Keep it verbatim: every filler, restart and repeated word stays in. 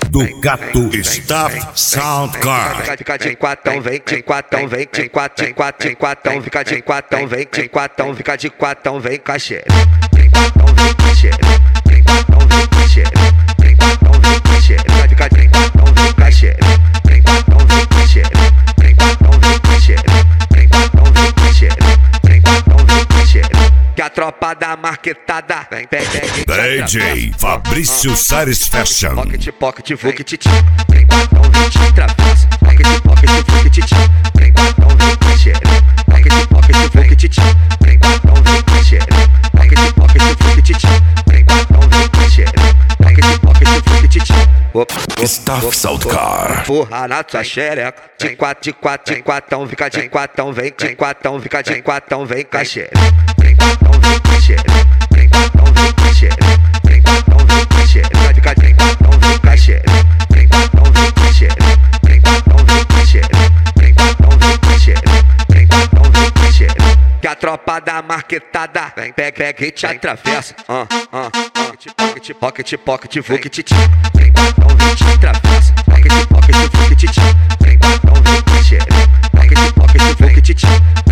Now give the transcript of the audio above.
do Gato Staff Soundcard. Fica de quatão, vem de quatão, vem de quatão, de quatão, de quatão, fica de quatão, vem de quatão, fica de quatão, vem cachê. Tem quatão, vem cachê. Tem quatão, vem cachê. Tem quatão, vem cachê. Fica de quatão, vem cachê. Tem quatão, vem cachê. Tem quatão, vem cachê. Tem quatão, vem cachê. Tem quatão, vem cachê. Que a tropa da marquetada vem, vem, vem. D J Fabrício Sares Fashion. Pocket, pocket, vuke, titi. Tem quatão, vem te atravessa. Pocket, pocket, vuke, titi. Tem quatão, vem cachê. Pocket, pocket, vuke, titi. Tem quatão, vem cachê. Pocket, pocket, vuke, titi. Tem quatão, vem cachê. Pocket, pocket, vuke, titi. Staff Soundcard. Porra na tua xereca. Tem quatro, de quatro, tem quatão, fica de quatão, vem, tem quatão, fica de quatão, vem cachê. Tem quatão, vem cachê. Tem quatão, vem cachê. Tem quatão, vem cachê. Fica de quatão, vem cachê. Tem quatão, vem cachê. Tem quatão, vem cachê. Tem quatão, vem cachê. Tem quatão, vem cachê. Que a tropa da marquetada vem, pega, pega e te atravessa. Ah, ah, pocket, pocket, pocket, pocket, vuke, titi. Tem quatão, vem te atravessa. Pocket, pocket, vuke, titi. Tem quatão, vem cachê. Pocket, pocket, vuke, titi.